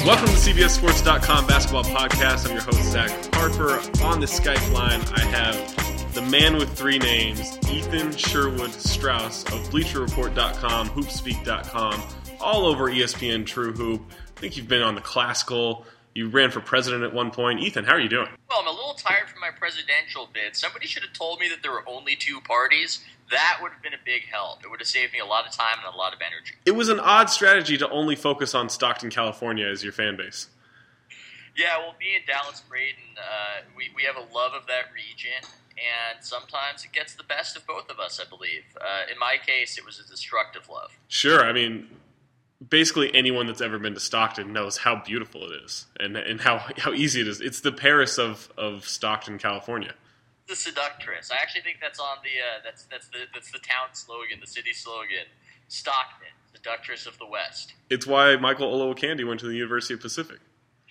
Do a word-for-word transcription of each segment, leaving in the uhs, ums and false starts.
Welcome to C B S Sports dot com basketball podcast. I'm your host, Zach Harper. On the Skype line, I have the man with three names, Ethan Sherwood Strauss of Bleacher Report dot com, Hoopspeak dot com, all over E S P N True Hoop. I think you've been on the Classical. You ran for president at one point. Ethan, how are you doing? Well, I'm a little tired from my presidential bid. Somebody should have told me that there were only two parties. That would have been a big help. It would have saved me a lot of time and a lot of energy. It was an odd strategy to only focus on Stockton, California as your fan base. Yeah, well, me and Dallas Braden, uh, we, we have a love of that region, and sometimes it gets the best of both of us, I believe. Uh, in my case, it was a destructive love. Sure, I mean, basically anyone that's ever been to Stockton knows how beautiful it is and and how, how easy it is. It's the Paris of, of Stockton, California. The seductress. I actually think that's on the uh, that's that's the that's the town slogan, the city slogan. Stockton, seductress of the West. It's why Michael Olowokandi went to the University of Pacific.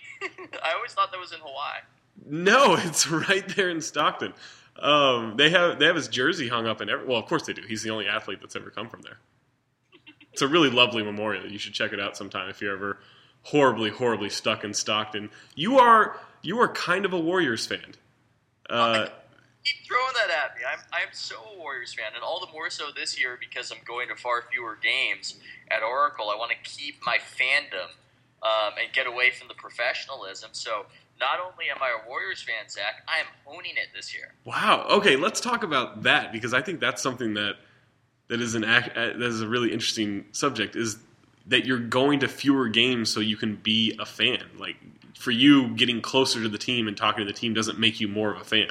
I always thought that was in Hawaii. No, it's right there in Stockton. Um, they have they have his jersey hung up in every. Well, of course they do. He's the only athlete that's ever come from there. It's a really lovely memorial. You should check it out sometime if you're ever horribly, horribly stuck in Stockton. You are you are kind of a Warriors fan. Uh, Keep throwing that at me. I'm I'm so a Warriors fan, and all the more so this year because I'm going to far fewer games at Oracle. I want to keep my fandom um, and get away from the professionalism. So not only am I a Warriors fan, Zach, I am owning it this year. Wow. Okay, let's talk about that because I think that's something that that is an that is a really interesting subject. Is that you're going to fewer games so you can be a fan. Like for you, getting closer to the team and talking to the team doesn't make you more of a fan.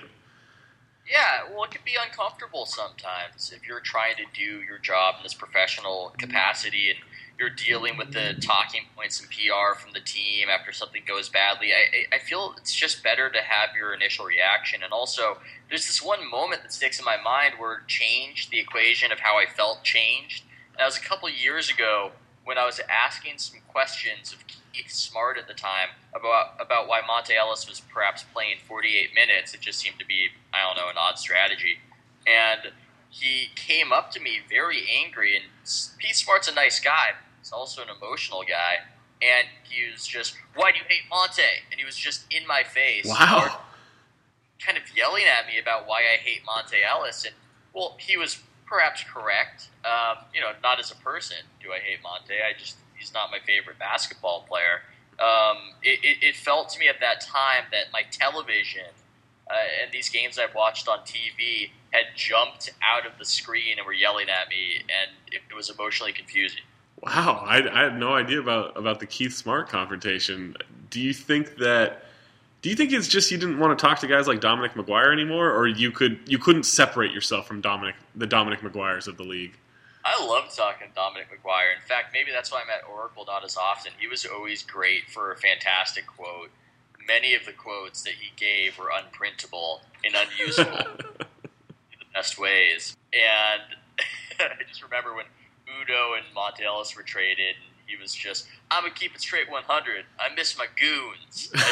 Yeah, well, it can be uncomfortable sometimes if you're trying to do your job in this professional capacity and you're dealing with the talking points and P R from the team after something goes badly. I, I feel it's just better to have your initial reaction. And also, there's this one moment that sticks in my mind where it changed the equation of how I felt changed. And that was a couple years ago when I was asking some questions of Keith Smart at the time about about why Monte Ellis was perhaps playing forty-eight minutes. It just seemed to be, I don't know, an odd strategy. And he came up to me very angry, and Pete Smart's a nice guy. He's also an emotional guy. And he was just, why do you hate Monte? And he was just in my face. Wow. Kind of yelling at me about why I hate Monte Ellis. And, well, he was perhaps correct. Um, you know, not as a person do I hate Monte. I just, he's not my favorite basketball player. Um, it, it, it felt to me at that time that my television uh, and these games I've watched on T V had jumped out of the screen and were yelling at me, and it, it was emotionally confusing. Wow, I, I had no idea about, about the Keith Smart confrontation. Do you think that? Do you think it's just you didn't want to talk to guys like Dominic McGuire anymore, or you could you couldn't separate yourself from Dominic the Dominic McGuires of the league? I love talking to Dominic McGuire. In fact, maybe that's why I'm at Oracle not as often. He was always great for a fantastic quote. Many of the quotes that he gave were unprintable and unusable in the best ways. And I just remember when Udo and Monte Ellis were traded, and he was just, I'm going to keep it straight one hundred. I miss my goons. I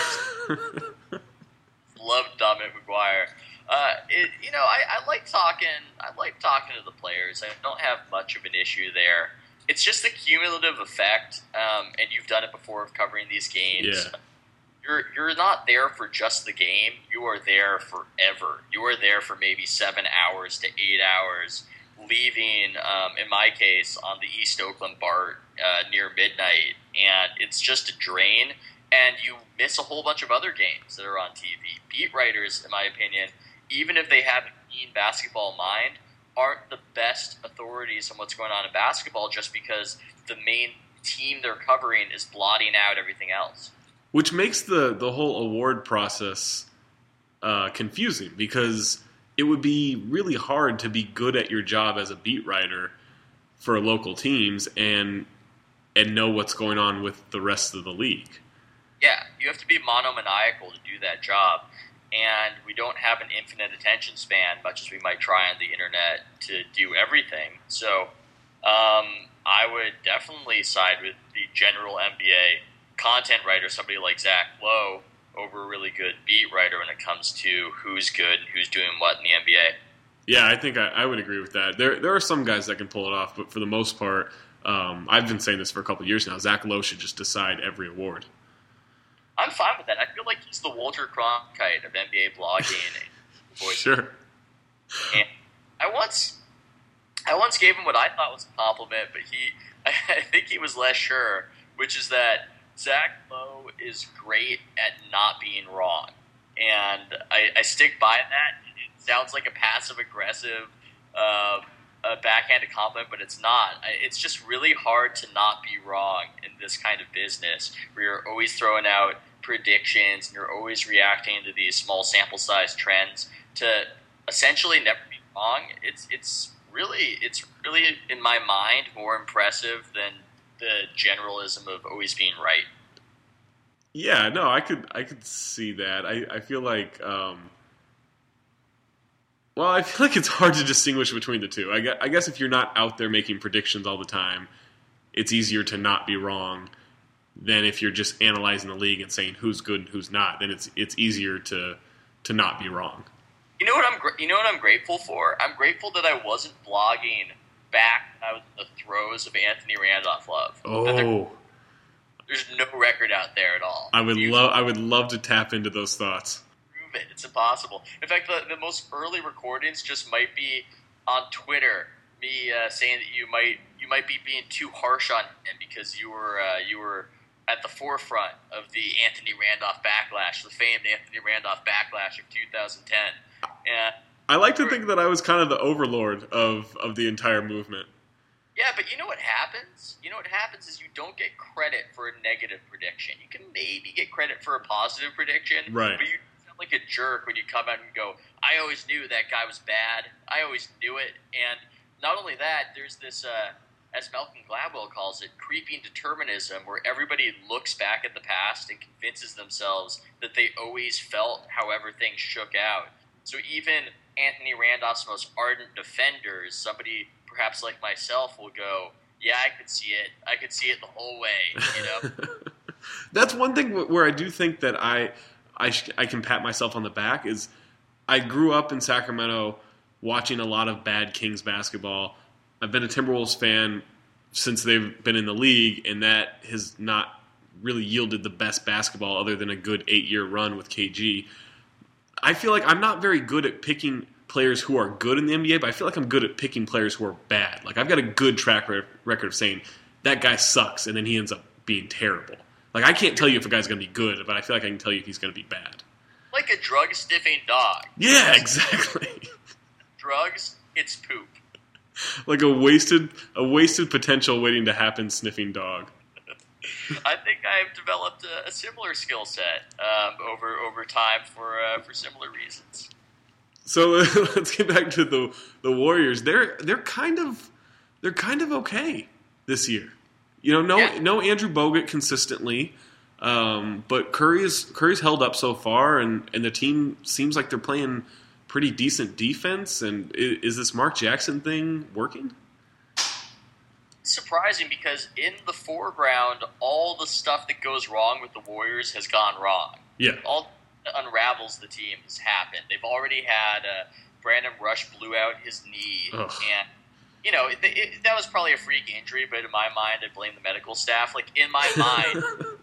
just loved Dominic McGuire. Uh, it, you know, I, I like talking. I like talking to the players. I don't have much of an issue there. It's just the cumulative effect, um, and you've done it before of covering these games. Yeah. You're you're not there for just the game. You are there forever. You are there for maybe seven hours to eight hours, leaving, um, in my case, on the East Oakland BART uh, near midnight, and it's just a drain. And you miss a whole bunch of other games that are on T V. Beat writers, in my opinion, even if they have a keen basketball mind, aren't the best authorities on what's going on in basketball just because the main team they're covering is blotting out everything else. Which makes the, the whole award process uh, confusing because it would be really hard to be good at your job as a beat writer for local teams and and know what's going on with the rest of the league. Yeah, you have to be monomaniacal to do that job. And we don't have an infinite attention span, much as we might try on the internet to do everything. So um, I would definitely side with the general N B A content writer, somebody like Zach Lowe, over a really good beat writer when it comes to who's good and who's doing what in the N B A. Yeah, I think I, I would agree with that. There there are some guys that can pull it off, but for the most part, um, I've been saying this for a couple of years now, Zach Lowe should just decide every award. I'm fine with that. I feel like he's the Walter Cronkite of N B A blogging. Sure. And I once, I once gave him what I thought was a compliment, but he, I think he was less sure, which is that Zach Lowe is great at not being wrong, and I, I stick by that. It sounds like a passive-aggressive, uh, a backhanded compliment, but it's not. It's just really hard to not be wrong in this kind of business, where you're always throwing out predictions and you're always reacting to these small sample size trends to essentially never be wrong. It's it's really it's really in my mind more impressive than the generalism of always being right. Yeah, no, I could I could see that. I, I feel like um, well, I feel like it's hard to distinguish between the two. I guess, I guess if you're not out there making predictions all the time, it's easier to not be wrong than if you're just analyzing the league and saying who's good and who's not. Then it's it's easier to to not be wrong. You know what I'm you know what I'm grateful for? I'm grateful that I wasn't blogging back when I was in the throes of Anthony Randolph love. Oh, there, there's no record out there at all. I would You- love I would love to tap into those thoughts. Prove it. It's impossible. In fact, the, the most early recordings just might be on Twitter. Me uh, saying that you might you might be being too harsh on him because you were uh, you were at the forefront of the Anthony Randolph backlash, the famed Anthony Randolph backlash of two thousand ten. And I like to think that I was kind of the overlord of, of the entire movement. yeah, but you know what happens? You know what happens is you don't get credit for a negative prediction. You can maybe get credit for a positive prediction, Right. but you sound like a jerk when you come out and go, I always knew that guy was bad. I always knew it. And not only that, there's this, uh, as Malcolm Gladwell calls it, creeping determinism, where everybody looks back at the past and convinces themselves that they always felt however things shook out. So even Anthony Randolph's most ardent defenders, somebody perhaps like myself, will go, yeah, I could see it. I could see it the whole way, you know? That's one thing where I do think that I I, sh- I can pat myself on the back is I grew up in Sacramento watching a lot of bad Kings basketball. I've been a Timberwolves fan since they've been in the league, and that has not really yielded the best basketball other than a good eight-year run with K G. I feel like I'm not very good at picking players who are good in the N B A, but I feel like I'm good at picking players who are bad. Like, I've got a good track record of saying, that guy sucks, and then he ends up being terrible. Like, I can't tell you if a guy's going to be good, but I feel like I can tell you if he's going to be bad. Like a drug-sniffing dog. Yeah, exactly. Drugs, it's poop. Like a wasted a wasted potential waiting to happen sniffing dog. I think I've developed a, a similar skill set um, over over time for uh, for similar reasons. So let's get back to the the Warriors. They're they're kind of they're kind of okay this year. You know, no Yeah. no Andrew Bogut consistently, um, but Curry's Curry's held up so far, and, and the team seems like they're playing pretty decent defense. And is, is this Mark Jackson thing working? Surprising, because in the foreground, all the stuff that goes wrong with the Warriors has gone wrong. Yeah. All that unravels the team has happened. They've already had uh, Brandon Rush blew out his knee, Ugh. and you know it, it, that was probably a freak injury. But in my mind, I blame the medical staff. Like in my mind,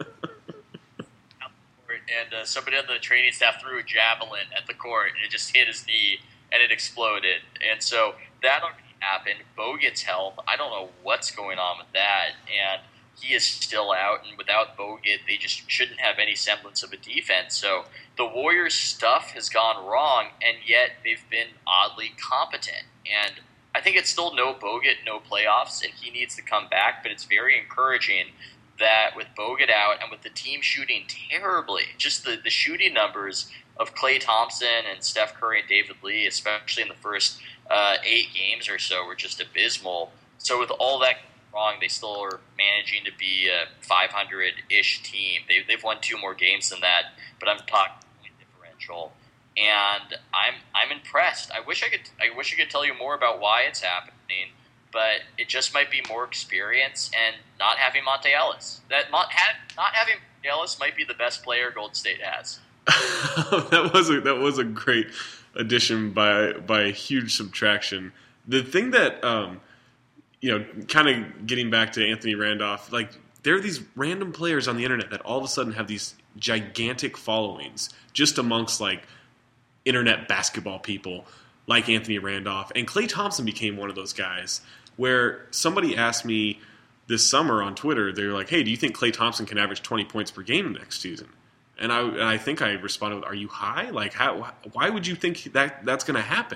and uh, somebody on the training staff threw a javelin at the court, and it just hit his knee, and it exploded. And so that already happened. Bogut's health, I don't know what's going on with that, and he is still out, and without Bogut, they just shouldn't have any semblance of a defense. So the Warriors' stuff has gone wrong, and yet they've been oddly competent. And I think it's still no Bogut, no playoffs, and he needs to come back, but it's very encouraging that with Bogut out and with the team shooting terribly, just the, the shooting numbers of Klay Thompson and Steph Curry and David Lee, especially in the first uh, eight games or so, were just abysmal. So with all that wrong, they still are managing to be a five hundred-ish team. They, they've won two more games than that, but I'm talking point differential. And I'm I'm impressed. I wish I could I wish I could tell you more about why it's happening, but it just might be more experience and not having Monte Ellis. That Mon- ha- not having Monte Ellis might be the best player Golden State has. that was a, that was a great addition by by a huge subtraction. The thing that um, you know, kind of getting back to Anthony Randolph, like there are these random players on the internet that all of a sudden have these gigantic followings just amongst like internet basketball people like Anthony Randolph. And Klay Thompson became one of those guys where somebody asked me this summer on Twitter, they're like, hey, do you think Klay Thompson can average twenty points per game next season? And I, and I think I responded with, are you high? Like, how? Why would you think that that's going to happen?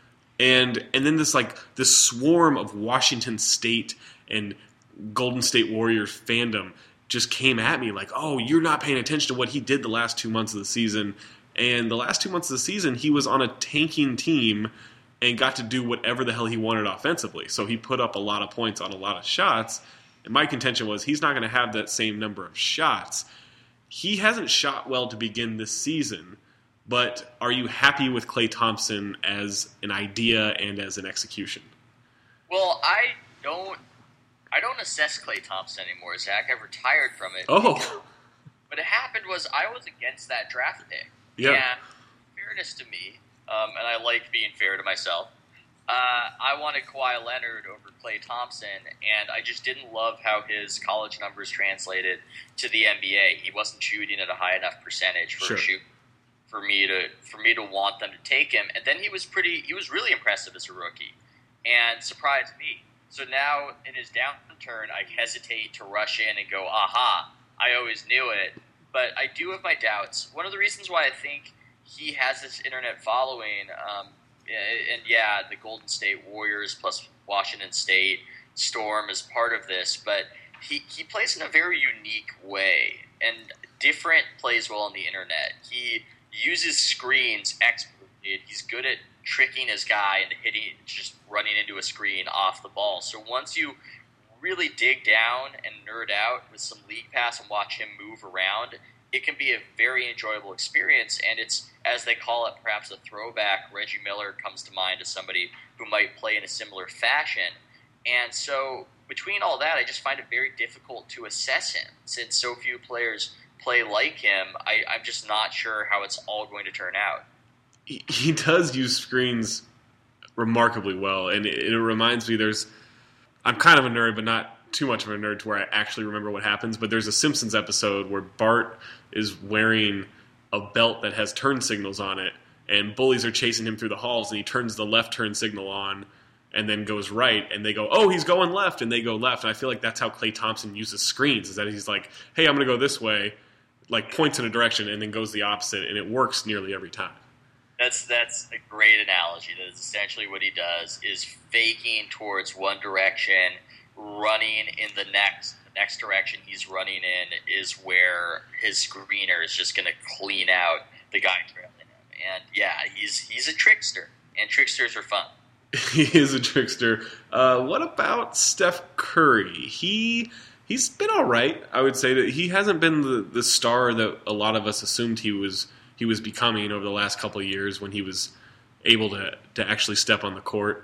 And and then this like this swarm of Washington State and Golden State Warriors fandom just came at me like, oh, you're not paying attention to what he did the last two months of the season. And the last two months of the season, he was on a tanking team and got to do whatever the hell he wanted offensively. So he put up a lot of points on a lot of shots. And my contention was he's not going to have that same number of shots. He hasn't shot well to begin this season, but are you happy with Klay Thompson as an idea and as an execution? Well, I don't I don't assess Klay Thompson anymore, Zach. I've retired from it. Oh. What happened was I was against that draft pick. Yeah. And fairness to me, um, and I like being fair to myself, uh, I wanted Kawhi Leonard over Klay Thompson, and I just didn't love how his college numbers translated to the N B A. He wasn't shooting at a high enough percentage for sure. a shoot for me to for me to want them to take him. And then he was pretty he was really impressive as a rookie and surprised me. So now in his downturn, I hesitate to rush in and go, aha, I always knew it. But I do have my doubts. One of the reasons why I think he has this internet following, um, and yeah, the Golden State Warriors plus Washington State Storm is part of this, but he, he plays in a very unique way, and different plays well on the internet. He uses screens expertly. He's good at tricking his guy into hitting, just running into a screen off the ball. So once you really dig down and nerd out with some league pass and watch him move around, it can be a very enjoyable experience, and it's, as they call it, perhaps a throwback. Reggie Miller comes to mind as somebody who might play in a similar fashion. And so between all that, I just find it very difficult to assess him. Since so few players play like him, I, I'm just not sure how it's all going to turn out. He, he does use screens remarkably well, and it, it reminds me there's – I'm kind of a nerd, but not too much of a nerd to where I actually remember what happens, but there's a Simpsons episode where Bart is wearing a belt that has turn signals on it, and bullies are chasing him through the halls, and he turns the left turn signal on and then goes right, and they go, oh, he's going left, and they go left. And I feel like that's how Klay Thompson uses screens, is that he's like, hey, I'm going to go this way, like points in a direction, and then goes the opposite, and it works nearly every time. That's that's a great analogy. That is essentially what he does, is faking towards one direction, running in the next the next direction he's running in is where his screener is just going to clean out the guy trailing him. And yeah, he's he's a trickster, and tricksters are fun. He is a trickster. Uh, what about Steph Curry? He he's been all right. I would say that he hasn't been the, the star that a lot of us assumed he was he was becoming over the last couple of years when he was able to to actually step on the court.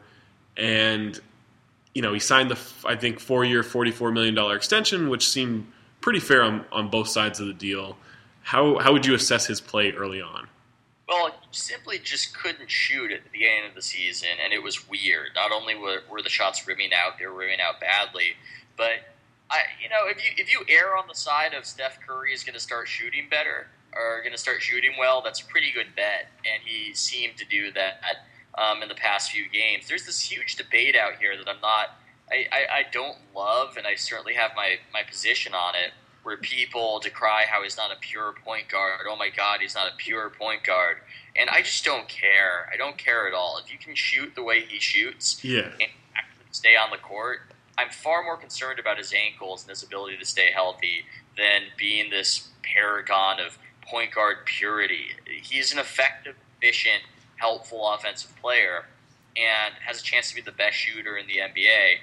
And you know, he signed the, I think, four-year, forty-four million dollars extension, which seemed pretty fair on, on both sides of the deal. How how would you assess his play early on? Well, you simply just couldn't shoot at the beginning of the season, and it was weird. Not only were, were the shots rimming out, they were rimming out badly, but I, you know, if you if you err on the side of Steph Curry is going to start shooting better or going to start shooting well, that's a pretty good bet, and he seemed to do that um, in the past few games. There's this huge debate out here that I'm not, I, I, I don't love, and I certainly have my, my position on it, where people decry how he's not a pure point guard. Oh my God, he's not a pure point guard. And I just don't care. I don't care at all. If you can shoot the way he shoots yeah. and actually stay on the court, I'm far more concerned about his ankles and his ability to stay healthy than being this paragon of point guard purity. He's an effective, efficient, helpful offensive player and has a chance to be the best shooter in the N B A.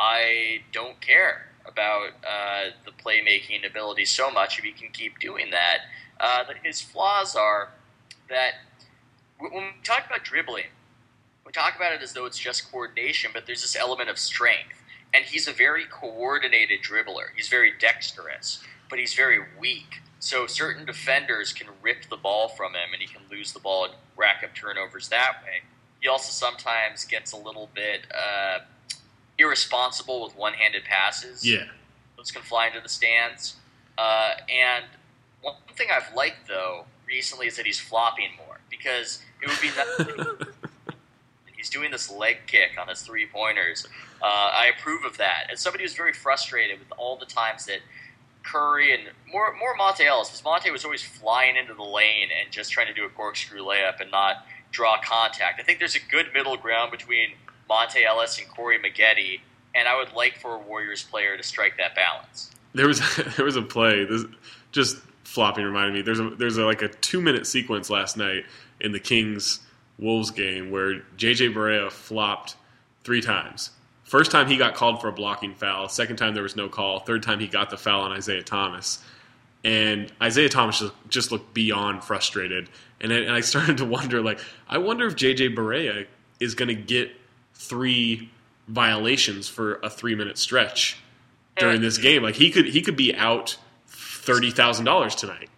I don't care about uh, the playmaking ability so much if he can keep doing that. Uh, his flaws are that when we talk about dribbling, we talk about it as though it's just coordination, but there's this element of strength. And he's a very coordinated dribbler. He's very dexterous, but he's very weak. So certain defenders can rip the ball from him, and he can lose the ball and rack up turnovers that way. He also sometimes gets a little bit uh, irresponsible with one-handed passes. Yeah. Those can fly into the stands. Uh, and One thing I've liked, though, recently is that he's flopping more, because it would be nothing. He's doing this leg kick on his three-pointers. Uh, I approve of that. As somebody who's very frustrated with all the times that Curry and more more Monte Ellis, because Monte was always flying into the lane and just trying to do a corkscrew layup and not draw contact. I think there's a good middle ground between Monte Ellis and Corey Maggette, and I would like for a Warriors player to strike that balance. There was there was a play. This just flopping reminded me. There's a there's a, like a two minute sequence last night in the Kings Wolves game where J J Barea flopped three times. First time he got called for a blocking foul. Second time there was no call. Third time he got the foul on Isaiah Thomas. And Isaiah Thomas just, just looked beyond frustrated. And, it, and I started to wonder, like, I wonder if J J Barea is going to get three violations for a three-minute stretch during this game. Like, he could he could be out thirty thousand dollars tonight.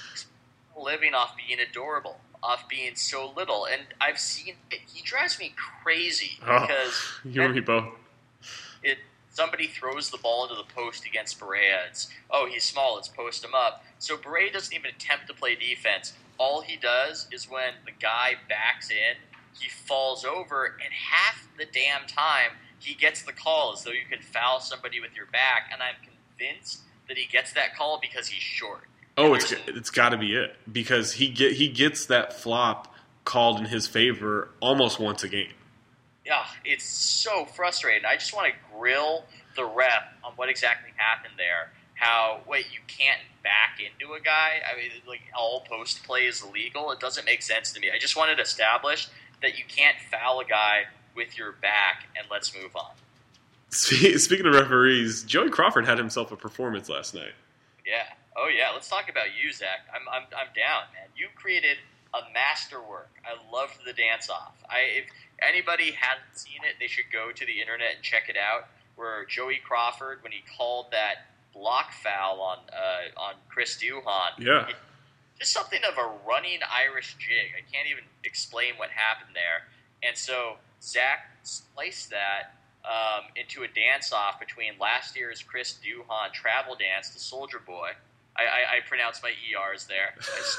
Living off being adorable. Off being so little, and I've seen it. He drives me crazy because oh, you and me both. It somebody throws the ball into the post against Barea. It's oh he's small. Let's post him up. So Barea doesn't even attempt to play defense. All he does is when the guy backs in, he falls over, and half the damn time he gets the call as though you can foul somebody with your back. And I'm convinced that he gets that call because he's short. Oh, it's it's got to be it, because he get he gets that flop called in his favor almost once a game. Yeah, it's so frustrating. I just want to grill the ref on what exactly happened there. How wait, you can't back into a guy? I mean, like all post play is illegal. It doesn't make sense to me. I just wanted to establish that you can't foul a guy with your back, and let's move on. Speaking of referees, Joey Crawford had himself a performance last night. Yeah. Oh, yeah, let's talk about you, Zach. I'm I'm I'm down, man. You created a masterwork. I loved the dance-off. I, if anybody hasn't seen it, they should go to the internet and check it out, where Joey Crawford, when he called that block foul on uh, on Chris Duhon, yeah. it, just something of a running Irish jig. I can't even explain what happened there. And so Zach sliced that um, into a dance-off between last year's Chris Duhon travel dance to Soulja Boy. I, I, I pronounced my E Rs there.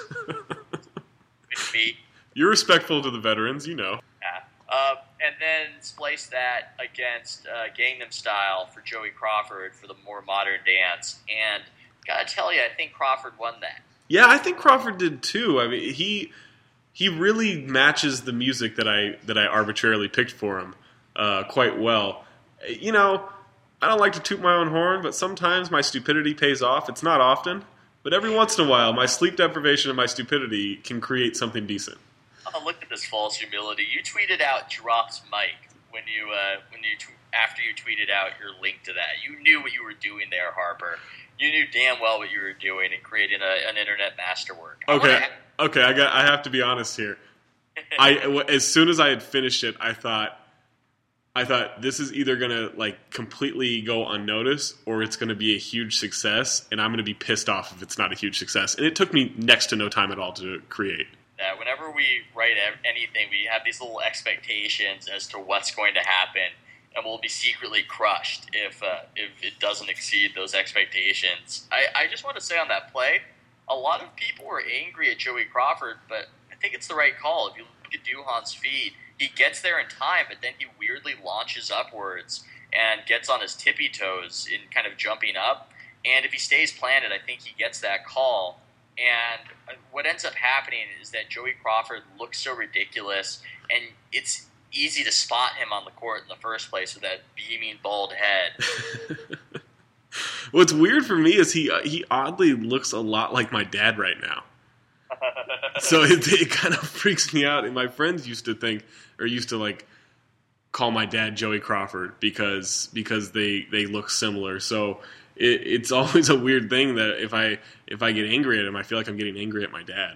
Me. You're respectful to the veterans, you know. Yeah. Uh, and then splice that against uh, Gangnam Style for Joey Crawford for the more modern dance. And gotta tell you, I think Crawford won that. Yeah, I think Crawford did too. I mean, he he really matches the music that I that I arbitrarily picked for him uh, quite well. You know, I don't like to toot my own horn, but sometimes my stupidity pays off. It's not often, but every once in a while, my sleep deprivation and my stupidity can create something decent. Oh, look at this false humility. You tweeted out drops mic when you uh, when you t- after you tweeted out your link to that. You knew what you were doing there, Harper. You knew damn well what you were doing in creating a, an internet masterwork. I okay, wanna... okay, I got. I have to be honest here. I as soon as I had finished it, I thought. I thought this is either going to like completely go unnoticed or it's going to be a huge success, and I'm going to be pissed off if it's not a huge success. And it took me next to no time at all to create. Yeah, whenever we write anything, we have these little expectations as to what's going to happen, and we'll be secretly crushed if uh, if it doesn't exceed those expectations. I, I just want to say on that play, a lot of people were angry at Joey Crawford, but I think it's the right call. If you look at Duhon's feed, he gets there in time, but then he weirdly launches upwards and gets on his tippy toes in kind of jumping up. And if he stays planted, I think he gets that call. And what ends up happening is that Joey Crawford looks so ridiculous, and it's easy to spot him on the court in the first place with that beaming bald head. What's weird for me is he uh, he oddly looks a lot like my dad right now. So it, it kind of freaks me out. And my friends used to think, or used to like, call my dad Joey Crawford because because they, they look similar. So it, it's always a weird thing that if I if I get angry at him, I feel like I'm getting angry at my dad.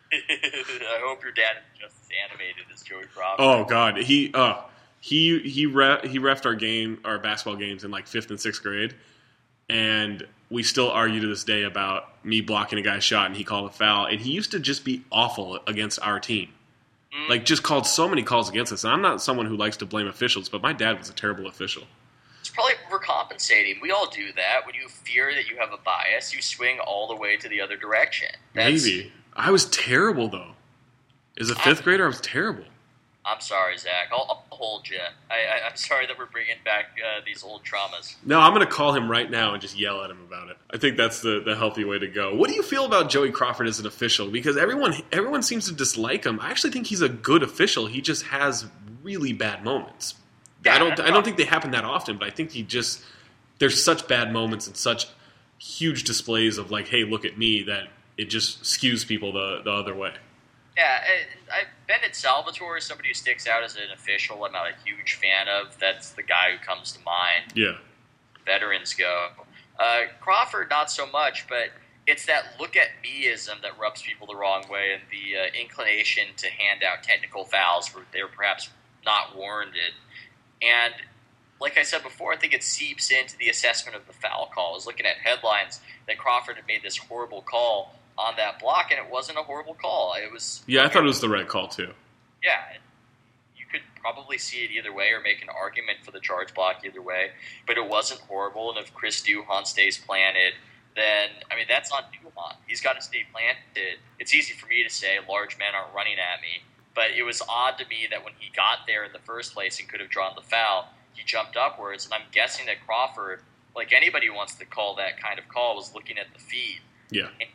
I hope your dad is just as animated as Joey Crawford. Oh God, he uh he he re- he reffed our game, our basketball games in like fifth and sixth grade, and we still argue to this day about me blocking a guy's shot and he called a foul. And he used to just be awful against our team. Mm. Like, just called so many calls against us. And I'm not someone who likes to blame officials, but my dad was a terrible official. It's probably overcompensating. We all do that. When you fear that you have a bias, you swing all the way to the other direction. That's, Maybe. I was terrible, though. As a fifth I'm, grader, I was terrible. I'm sorry, Zach. I'll, I'll hold you. I, I, I'm sorry that we're bringing back uh, these old traumas. No, I'm going to call him right now and just yell at him about it. I think that's the, the healthy way to go. What do you feel about Joey Crawford as an official? Because everyone everyone seems to dislike him. I actually think he's a good official. He just has really bad moments. Yeah, I don't I don't think they happen that often, but I think he just there's such bad moments and such huge displays of like, hey, look at me, that it just skews people the, the other way. Yeah, I, Bennett Salvatore is somebody who sticks out as an official. I'm not a huge fan of. That's the guy who comes to mind. Yeah. Veterans go. Uh, Crawford, not so much, but it's that look at me-ism that rubs people the wrong way, and the uh, inclination to hand out technical fouls where they're perhaps not warranted. And like I said before, I think it seeps into the assessment of the foul call. I was looking at headlines that Crawford had made this horrible call on that block, and it wasn't a horrible call. It was. Yeah, I thought it was the right call too. Yeah, you could probably see it either way, or make an argument for the charge block either way. But it wasn't horrible, and if Chris Duhon stays planted, then I mean that's on Duhon. He's got to stay planted. It's easy for me to say large men aren't running at me, but it was odd to me that when he got there in the first place and could have drawn the foul, he jumped upwards, and I'm guessing that Crawford, like anybody who wants to call that kind of call, was looking at the feed. Yeah. And,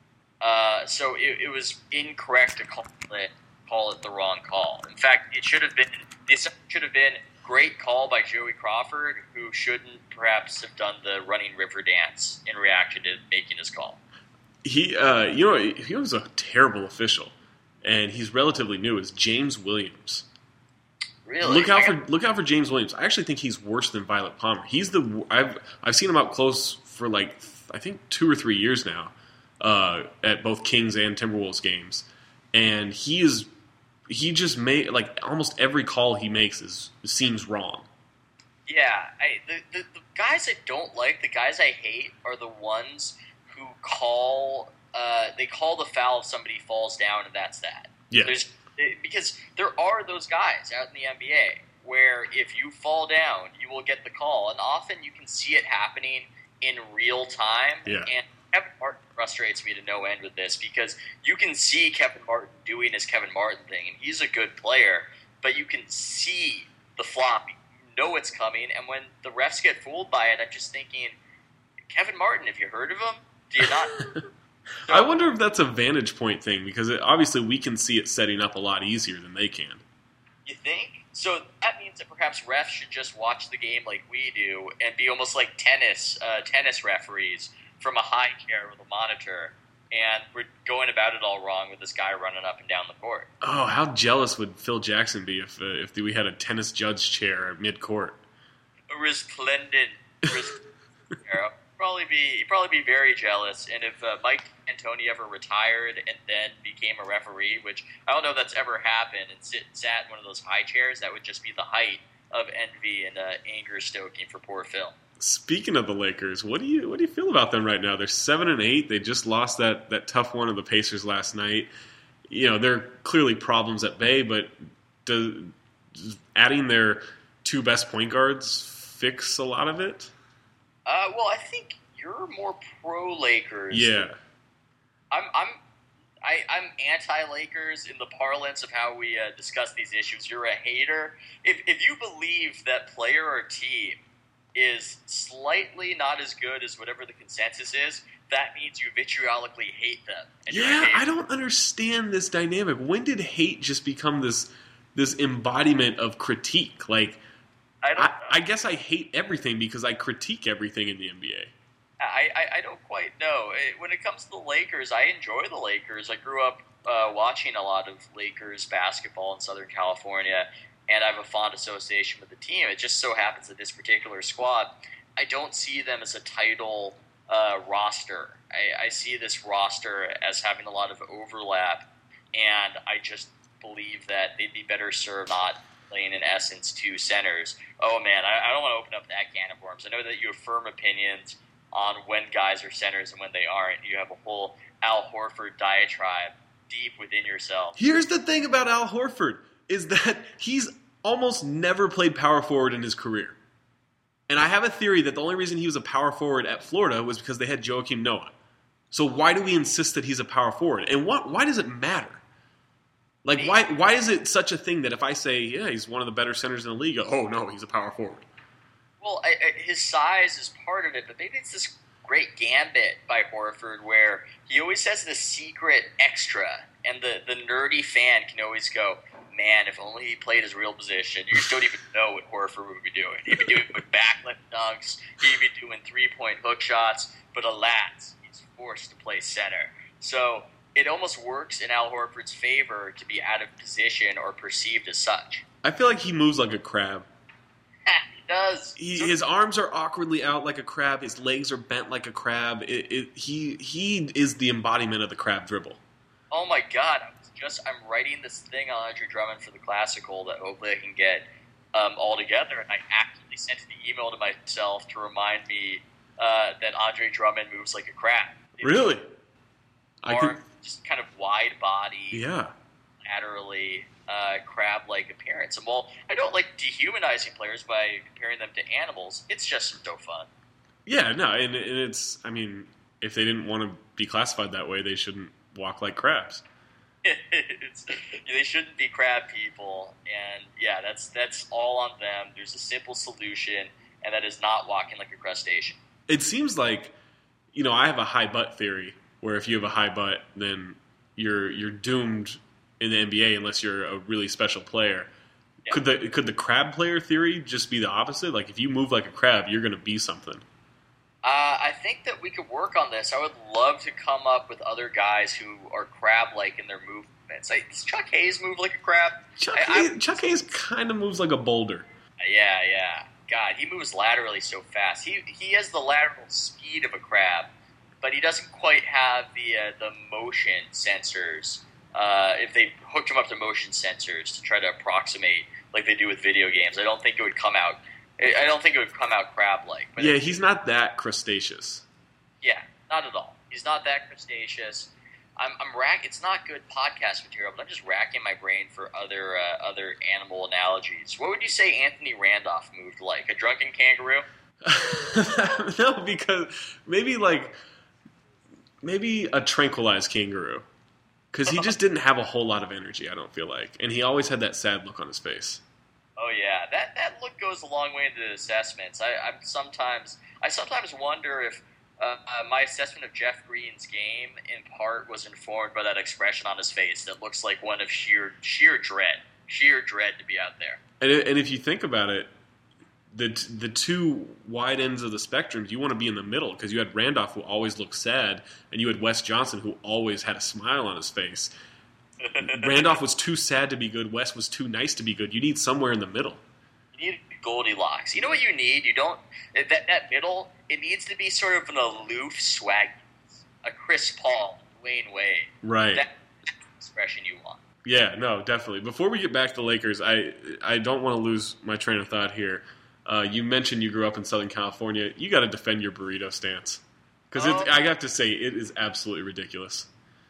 Uh, so it, it was incorrect to call it call it the wrong call. In fact, it should have been this should have been great call by Joey Crawford, who shouldn't perhaps have done the running river dance in reaction to making his call. He, uh, you know, he was a terrible official, and he's relatively new. Is James Williams? Really? Look out for look out for James Williams. I actually think he's worse than Violet Palmer. He's the I've I've seen him up close for like I think two or three years now. Uh, at both Kings and Timberwolves games, and he is he just made like almost every call he makes is seems wrong. Yeah, I, the, the the guys I don't like, the guys I hate, are the ones who call uh, they call the foul if somebody falls down, and that's that. Yeah, There's, because there are those guys out in the N B A where if you fall down, you will get the call, and often you can see it happening in real time. Yeah. And Kevin Martin frustrates me to no end with this because you can see Kevin Martin doing his Kevin Martin thing, and he's a good player, but you can see the flop. You know it's coming, and when the refs get fooled by it, I'm just thinking, Kevin Martin, have you heard of him? Do you not? So, I wonder if that's a vantage point thing, because it, obviously we can see it setting up a lot easier than they can. You think? So that means that perhaps refs should just watch the game like we do and be almost like tennis uh, tennis referees from a high chair with a monitor, and we're going about it all wrong with this guy running up and down the court. Oh, how jealous would Phil Jackson be if uh, if we had a tennis judge chair at mid-court? Resplendent. Resplendent. Probably be he'd probably be very jealous, and if uh, Mike D'Antoni ever retired and then became a referee, which I don't know if that's ever happened, and sit, sat in one of those high chairs, that would just be the height of envy and uh, anger stoking for poor Phil. Speaking of the Lakers, what do you what do you feel about them right now? They're seven and eight. They just lost that, that tough one of the Pacers last night. You know, there are clearly problems at bay, but does, does adding their two best point guards fix a lot of it? Uh, well, I think you're more pro Lakers. Yeah, I'm. I'm. I, I'm anti-Lakers in the parlance of how we uh, discuss these issues. You're a hater. If if you believe that player or team is slightly not as good as whatever the consensus is, that means you vitriolically hate them. And yeah, I don't understand this dynamic. When did hate just become this this embodiment of critique? Like, I, don't I, I guess I hate everything because I critique everything in the N B A. I, I, I don't quite know. When it comes to the Lakers, I enjoy the Lakers. I grew up uh, watching a lot of Lakers basketball in Southern California, and I have a fond association with the team. It just so happens that this particular squad, I don't see them as a title uh, roster. I, I see this roster as having a lot of overlap, and I just believe that they'd be better served not playing, in essence, two centers. Oh, man, I, I don't want to open up that can of worms. I know that you have firm opinions on when guys are centers and when they aren't. You have a whole Al Horford diatribe deep within yourself. Here's the thing about Al Horford, is that he's almost never played power forward in his career. And I have a theory that the only reason he was a power forward at Florida was because they had Joakim Noah. So why do we insist that he's a power forward? And what, why does it matter? Like, why why is it such a thing that if I say, yeah, he's one of the better centers in the league, oh, no, he's a power forward? Well, I, I, his size is part of it, but maybe it's this great gambit by Horford where he always has this secret extra, and the, the nerdy fan can always go, man, if only he played his real position. You just don't even know what Horford would be doing. He'd be doing backlit dunks, he'd be doing three-point hook shots, but alas, he's forced to play center. So it almost works in Al Horford's favor to be out of position or perceived as such. I feel like he moves like a crab. He does. He, his arms are awkwardly out like a crab. His legs are bent like a crab. It, it, he he is the embodiment of the crab dribble. Oh my God! I was just I'm writing this thing on Andre Drummond for the Classical that hopefully I can get um, all together, and I actively sent an email to myself to remind me uh, that Andre Drummond moves like a crab. Really? I could... Just kind of wide body, yeah, laterally uh, crab-like appearance. And while I don't like dehumanizing players by comparing them to animals, it's just so fun. Yeah, no, and, and it's, I mean, if they didn't want to be classified that way, they shouldn't walk like crabs. it's, they shouldn't be crab people, and yeah, that's that's all on them. There's a simple solution, and that is not walking like a crustacean. It seems like, you know, I have a high butt theory, where if you have a high butt, then you're you're doomed in the N B A unless you're a really special player. Yeah. Could the could the crab player theory just be the opposite? Like, if you move like a crab, you're going to be something. Uh, I think that we could work on this. I would love to come up with other guys who are crab-like in their movements. Like, does Chuck Hayes move like a crab? Chuck, I, Hayes, I, Chuck Hayes kind of moves like a boulder. Yeah, yeah. God, he moves laterally so fast. He he has the lateral speed of a crab, but he doesn't quite have the uh, the motion sensors. Uh, if they hooked him up to motion sensors to try to approximate like they do with video games, I don't think it would come out. I don't think it would come out crab-like. But yeah, he's not that crustaceous. Yeah, not at all. He's not that crustaceous. I'm, I'm rack. It's not good podcast material, but I'm just racking my brain for other uh, other animal analogies. What would you say Anthony Randolph moved like? A drunken kangaroo? No, because maybe like maybe a tranquilized kangaroo. Because he just didn't have a whole lot of energy, I don't feel like. And he always had that sad look on his face. Oh yeah, that that look goes a long way into the assessments. I I'm sometimes I sometimes wonder if uh, uh, my assessment of Jeff Green's game in part was informed by that expression on his face that looks like one of sheer sheer dread, sheer dread to be out there. And and if you think about it, the the two wide ends of the spectrum, you want to be in the middle because you had Randolph who always looked sad, and you had Wes Johnson who always had a smile on his face. Randolph was too sad to be good. Wes was too nice to be good. You need somewhere in the middle. You need Goldilocks. You know what you need? You don't that that middle. It needs to be sort of an aloof swag, a Chris Paul, Dwayne Wade. Right. That's the expression you want. Yeah, no, definitely. Before we get back to the Lakers, I I don't want to lose my train of thought here. Uh, you mentioned you grew up in Southern California. You got to defend your burrito stance because oh. I have to say it is absolutely ridiculous.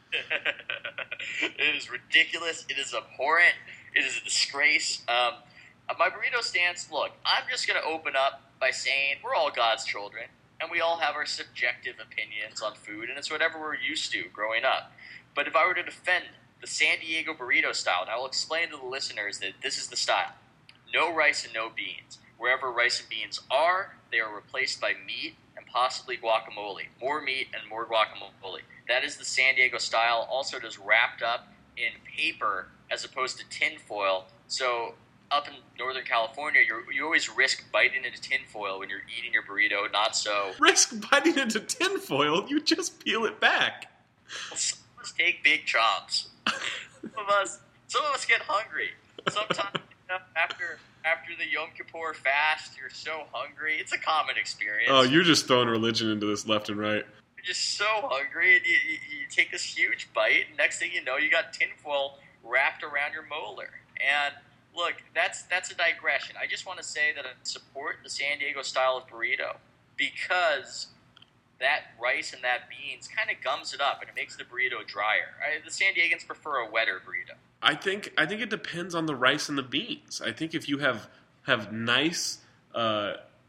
It is ridiculous. It is abhorrent. It is a disgrace. Um, my burrito stance, look, I'm just going to open up by saying we're all God's children, and we all have our subjective opinions on food, and it's whatever we're used to growing up. But if I were to defend the San Diego burrito style, and I will explain to the listeners that this is the style. No rice and no beans. Wherever rice and beans are, they are replaced by meat and possibly guacamole. More meat and more guacamole. That is the San Diego style. Also, it is wrapped up in paper as opposed to tin foil. So up in Northern California, you you always risk biting into tin foil when you're eating your burrito. Not so. Risk biting into tin foil? You just peel it back. Well, some of us take big chops. some of us, some of us get hungry. Sometimes you know, after after the Yom Kippur fast, you're so hungry. It's a common experience. Oh, you're just throwing religion into this left and right. Just so hungry, and you, you, you take this huge bite, and next thing you know, you got tinfoil wrapped around your molar. And look, that's that's a digression. I just want to say that I support the San Diego style of burrito because that rice and that beans kind of gums it up, and it makes the burrito drier. I, the San Diegans prefer a wetter burrito. I think I think it depends on the rice and the beans. I think if you have have nice, uh,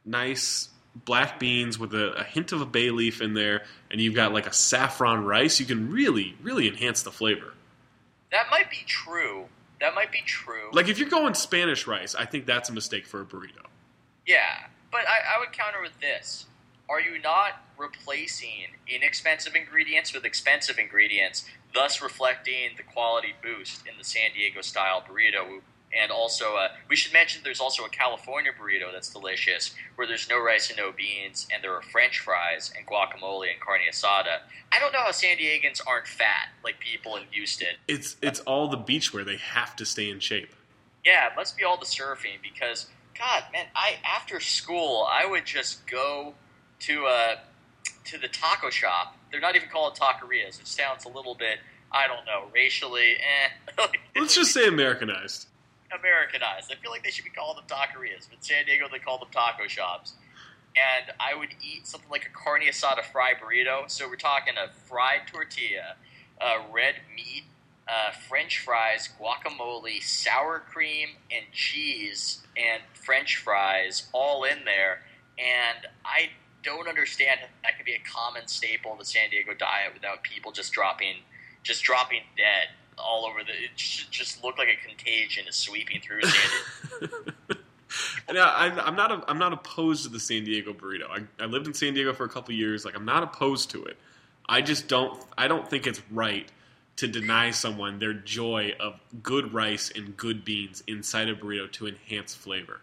nice black beans with a, a hint of a bay leaf in there, and you've got like a saffron rice, you can really, really enhance the flavor. That might be true. That might be true. Like if you're going Spanish rice, I think that's a mistake for a burrito. Yeah, but I, I would counter with this. Are you not replacing inexpensive ingredients with expensive ingredients, thus reflecting the quality boost in the San Diego-style burrito? And also, uh, we should mention there's also a California burrito that's delicious, where there's no rice and no beans, and there are French fries and guacamole and carne asada. I don't know how San Diegans aren't fat like people in Houston. It's it's all the beachwear. They have to stay in shape. Yeah, it must be all the surfing because, God, man, I after school I would just go to uh to the taco shop. They're not even called taquerias. It sounds a little bit, I don't know, racially. Eh. Let's just say Americanized. Americanized. I feel like they should be called them taquerias. But in San Diego, they call them taco shops. And I would eat something like a carne asada fry burrito. So we're talking a fried tortilla, uh, red meat, uh, French fries, guacamole, sour cream, and cheese, and French fries all in there. And I don't understand how that could be a common staple of the San Diego diet without people just dropping, just dropping dead all over the. It should just look like a contagion is sweeping through San Diego. Now, I'm, I'm not. A, I'm not opposed to the San Diego burrito. I, I lived in San Diego for a couple of years. Like, I'm not opposed to it. I just don't. I don't think it's right to deny someone their joy of good rice and good beans inside a burrito to enhance flavor.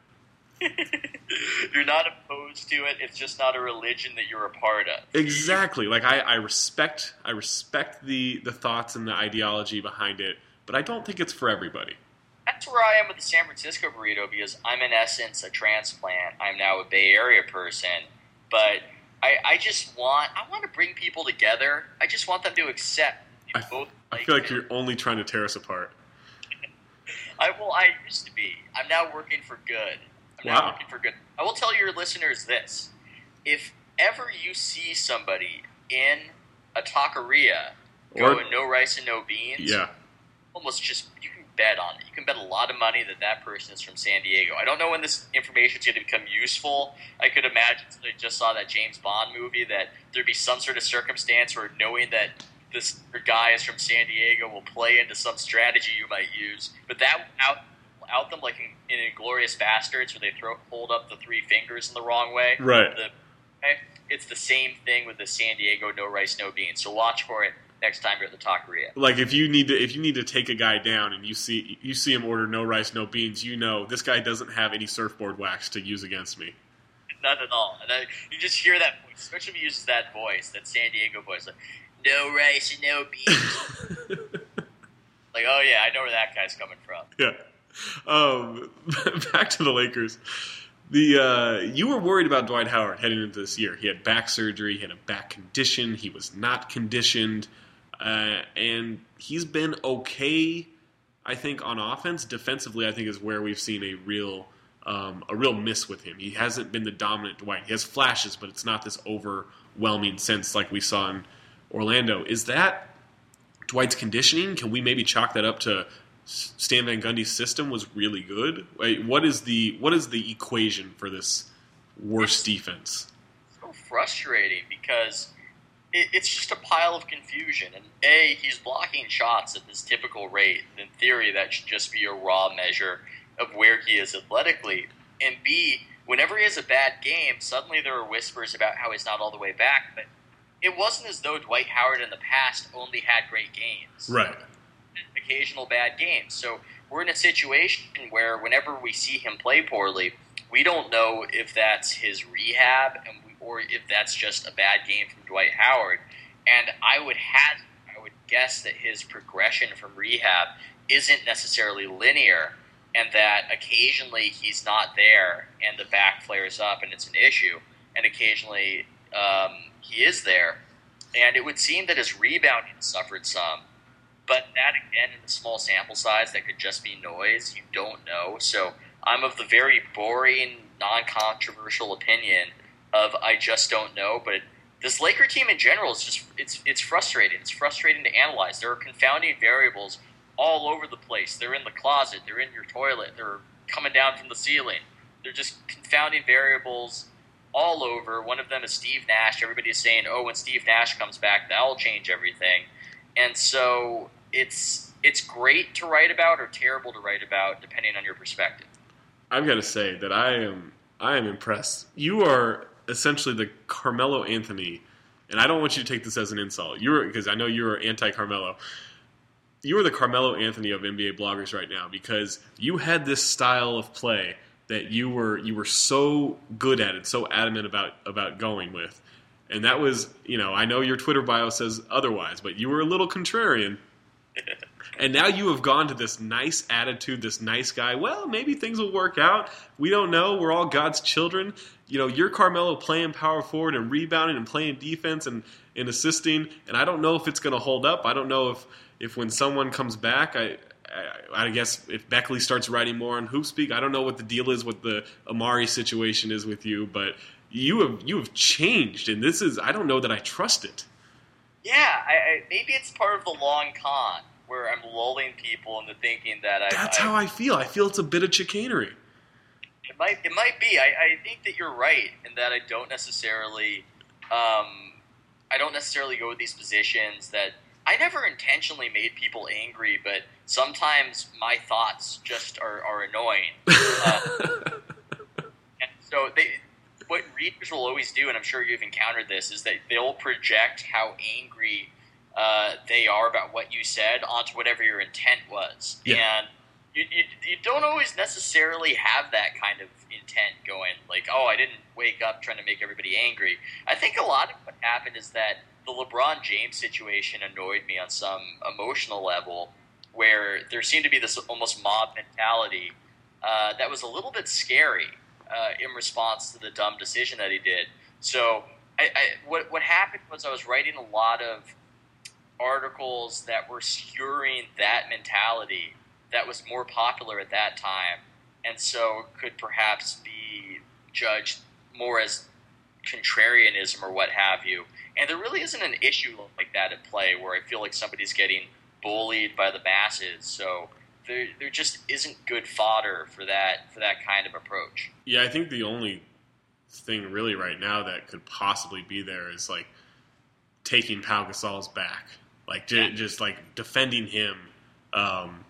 You're not opposed to it. It's just not a religion that you're a part of. Exactly. Like I, I respect. I respect the the thoughts and the ideology behind it, but I don't think it's for everybody. That's where I am with the San Francisco burrito because I'm in essence a transplant. I'm now a Bay Area person, but I, I just want I want to bring people together. I just want them to accept. I, both I like feel like it. you're only trying to tear us apart. I well, I used to be. I'm now working for good. I'm Wow. now working for good. I will tell your listeners this: if ever you see somebody in a taqueria Or- going no rice and no beans, Yeah. almost just you can bet on it. You can bet a lot of money that that person is from San Diego. I don't know when this information is going to become useful. I could imagine I just saw that James Bond movie that there'd be some sort of circumstance where knowing that this guy is from San Diego will play into some strategy you might use. But that out out them like in, in Inglourious Bastards where they throw hold up the three fingers in the wrong way. Right. The, okay? It's the same thing with the San Diego no rice no beans. So watch for it next time you're at the taqueria. Like if you need to if you need to take a guy down and you see you see him order no rice no beans, you know this guy doesn't have any surfboard wax to use against me. None at all. And I, you just hear that voice, especially if he uses that voice, that San Diego voice, like no rice and no beans. Like, oh yeah, I know where that guy's coming from. Yeah. Um, back to the Lakers. The uh, you were worried about Dwight Howard heading into this year. He had back surgery. He had a back condition. He was not conditioned, uh, and he's been okay. I think on offense, defensively, I think is where we've seen a real um, a real miss with him. He hasn't been the dominant Dwight. He has flashes, but it's not this overwhelming sense like we saw in Orlando. Is that Dwight's conditioning? Can we maybe chalk that up to Stan Van Gundy's system was really good? Like, what is the what is the equation for this worse defense? So frustrating because it, it's just a pile of confusion. And A, he's blocking shots at this typical rate. In theory, that should just be a raw measure of where he is athletically. And B, whenever he has a bad game, suddenly there are whispers about how he's not all the way back. But it wasn't as though Dwight Howard in the past only had great games. Right. Occasional bad games. So we're in a situation where whenever we see him play poorly, we don't know if that's his rehab and we, or if that's just a bad game from Dwight Howard. And I would have, I would guess that his progression from rehab isn't necessarily linear, and that occasionally he's not there and the back flares up and it's an issue, and occasionally um, he is there. And it would seem that his rebounding suffered some. But that, again, in the small sample size, that could just be noise. You don't know. So I'm of the very boring, non-controversial opinion of I just don't know. But this Laker team in general is just it's it's frustrating. It's frustrating to analyze. There are confounding variables all over the place. They're in the closet. They're in your toilet. They're coming down from the ceiling. They're just confounding variables all over. One of them is Steve Nash. Everybody's saying, oh, when Steve Nash comes back, that'll change everything. And so it's it's great to write about or terrible to write about, depending on your perspective. I've got to say that I am I am impressed. You are essentially the Carmelo Anthony, and I don't want you to take this as an insult. You're because I know you're anti-Carmelo. You are the Carmelo Anthony of N B A bloggers right now because you had this style of play that you were you were so good at it, so adamant about about going with. And that was, you know, I know your Twitter bio says otherwise, but you were a little contrarian. And now you have gone to this nice attitude, this nice guy. Well, maybe things will work out. We don't know. We're all God's children. You know, you're Carmelo playing power forward and rebounding and playing defense and, and assisting. And I don't know if it's going to hold up. I don't know if, if when someone comes back, I, I I guess if Beckley starts writing more on Hoopspeak, I don't know what the deal is, what the Amari situation is with you, but you have you have changed, and this is I don't know that I trust it. Yeah, I, I, maybe it's part of the long con where I'm lulling people into thinking that I. That's I, how I feel. I feel it's a bit of chicanery. It might it might be. I, I think that you're right in that I don't necessarily, um, I don't necessarily go with these positions that I never intentionally made people angry, but sometimes my thoughts just are, are annoying. uh, and so they. What readers will always do, and I'm sure you've encountered this, is that they'll project how angry uh, they are about what you said onto whatever your intent was. Yeah. And you, you you don't always necessarily have that kind of intent going, like, oh, I didn't wake up trying to make everybody angry. I think a lot of what happened is that the LeBron James situation annoyed me on some emotional level, where there seemed to be this almost mob mentality uh, that was a little bit scary. Uh, in response to the dumb decision that he did. So I, I, what, what happened was I was writing a lot of articles that were skewering that mentality that was more popular at that time, and so could perhaps be judged more as contrarianism or what have you. And there really isn't an issue like that at play where I feel like somebody's getting bullied by the masses. So There, there just isn't good fodder for that for that kind of approach. Yeah, I think the only thing really right now that could possibly be there is like taking Pau Gasol's back, like j- yeah. just like defending him, um,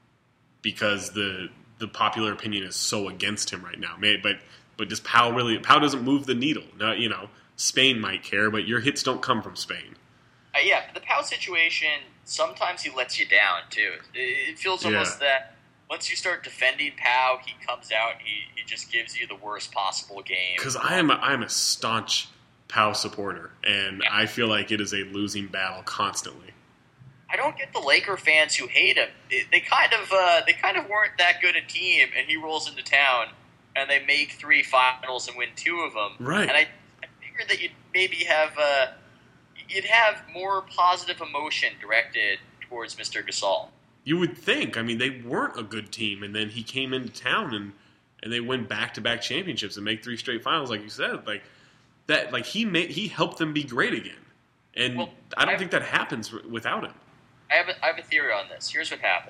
because the the popular opinion is so against him right now. Maybe, but but does Pau really? Pau doesn't move the needle. Now, you know, Spain might care, but your hits don't come from Spain. Uh, yeah, the Pau situation. Sometimes he lets you down, too. It feels almost yeah. that once you start defending Pau, he comes out and he, he just gives you the worst possible game. Because I am a, I am a staunch Pau supporter, and yeah. I feel like it is a losing battle constantly. I don't get the Laker fans who hate him. They, they kind of uh, they kind of weren't that good a team, and he rolls into town, and they make three finals and win two of them. Right. And I, I figured that you'd maybe have... Uh, You'd have more positive emotion directed towards Mister Gasol. You would think. I mean, they weren't a good team, and then he came into town and, and they win back-to-back championships and make three straight finals, like you said. Like that, like he made, he helped them be great again, and well, I don't I think that happens without him. I have a, I have a theory on this. Here's what happened: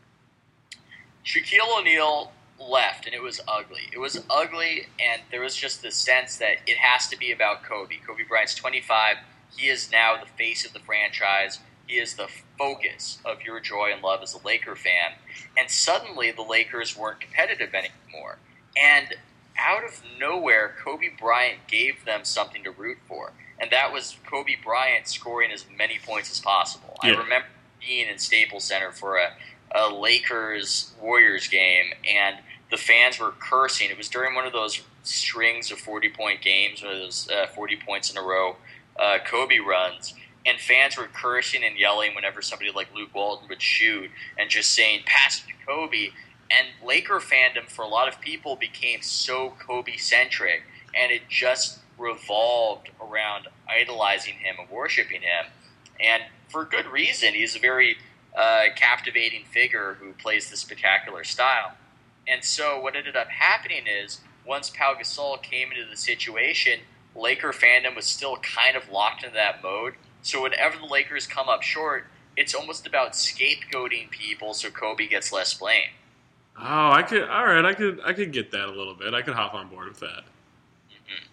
Shaquille O'Neal left, and it was ugly. It was ugly, and there was just the sense that it has to be about Kobe. Kobe Bryant's twenty-five. He is now the face of the franchise. He is the focus of your joy and love as a Laker fan. And suddenly the Lakers weren't competitive anymore. And out of nowhere, Kobe Bryant gave them something to root for. And that was Kobe Bryant scoring as many points as possible. Yeah. I remember being in Staples Center for a, a Lakers-Warriors game, and the fans were cursing. It was during one of those strings of forty-point games, one of those uh, forty points in a row Uh, Kobe runs, and fans were cursing and yelling whenever somebody like Luke Walton would shoot and just saying, pass it to Kobe. And Laker fandom for a lot of people became so Kobe-centric, and it just revolved around idolizing him and worshiping him. And for good reason. He's a very uh, captivating figure who plays the spectacular style. And so what ended up happening is, once Pau Gasol came into the situation, Laker fandom was still kind of locked into that mode. So whenever the Lakers come up short, it's almost about scapegoating people so Kobe gets less blame. Oh, I could. All right, I could. I could get that a little bit. I could hop on board with that. Mm-hmm.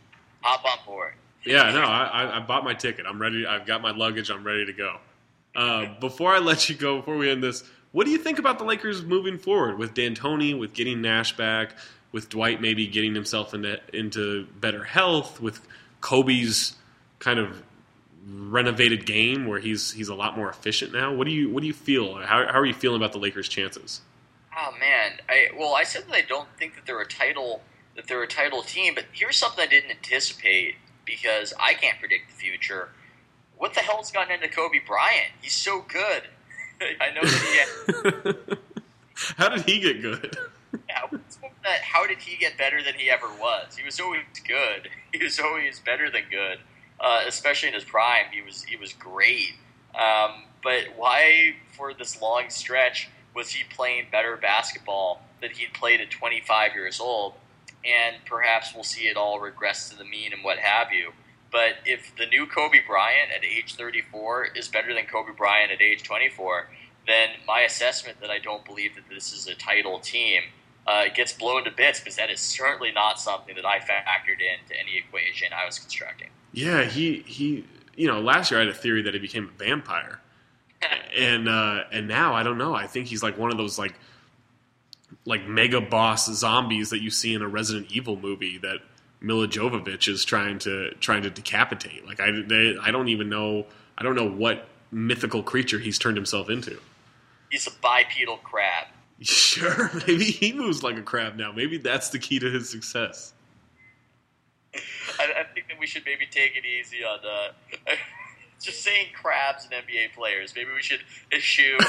hop on board. Yeah, no, I, I bought my ticket. I'm ready. I've got my luggage. I'm ready to go. Uh, before I let you go, before we end this, what do you think about the Lakers moving forward with D'Antoni, with getting Nash back, with Dwight maybe getting himself into into better health, with Kobe's kind of renovated game where he's he's a lot more efficient now? What do you what do you feel? How how are you feeling about the Lakers' chances? Oh man, I well I said that I don't think that they're a title that they're a title team, but here's something I didn't anticipate because I can't predict the future. What the hell's gotten into Kobe Bryant? He's so good. I know that he had... How did he get good? Yeah, how did he get better than he ever was? He was always good. He was always better than good, uh, especially in his prime. He was he was great. Um, but why, for this long stretch, was he playing better basketball than he'd played at twenty-five years old? And perhaps we'll see it all regress to the mean and what have you. But if the new Kobe Bryant at age thirty-four is better than Kobe Bryant at age twenty-four, then my assessment that I don't believe that this is a title team uh, gets blown to bits, because that is certainly not something that I factored into any equation I was constructing. Yeah, he, he you know, last year I had a theory that he became a vampire. and uh, and now, I don't know, I think he's like one of those like like mega boss zombies that you see in a Resident Evil movie that Mila Jovovich is trying to trying to decapitate. Like I, they, I don't even know. I don't know what mythical creature he's turned himself into. He's a bipedal crab. Sure, maybe he moves like a crab now. Maybe that's the key to his success. I, I think that we should maybe take it easy on uh, just saying crabs and N B A players. Maybe we should eschew.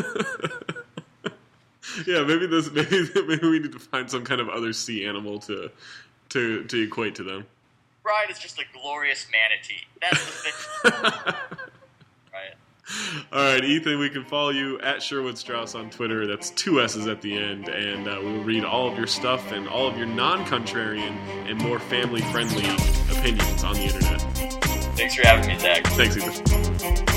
Yeah, maybe this. Maybe maybe we need to find some kind of other sea animal to. To, to equate to them. Brian is just a glorious manatee. That's the thing. Right. All right, Ethan, we can follow you at Sherwood Strauss on Twitter. That's two S's at the end. And uh, we will read all of your stuff and all of your non-contrarian and more family-friendly opinions on the internet. Thanks for having me, Zach. Thanks, Ethan.